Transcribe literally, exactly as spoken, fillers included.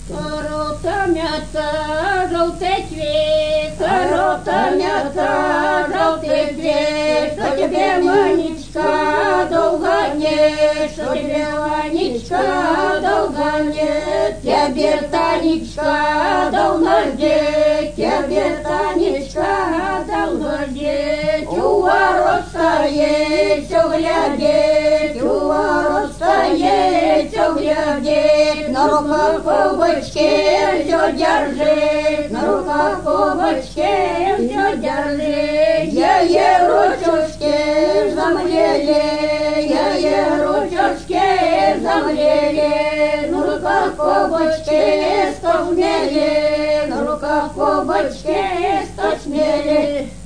Ротомята, желтый цвет, ротомята, желтый цвет, что тебе, Манечка, долго нет, что тебе, Манечка, долго нет, тебе, Танечка, давно здесь, тебе, Танечка, давно здесь, у ворот стоит, все глядеть, у ворот стоит, все глядеть, на руках кубочки все держит, на руках кубочки все держит, ее ручушки замлели, ее ручушки замлели, на руках кубочки стошмели, на руках кубочки стошмели.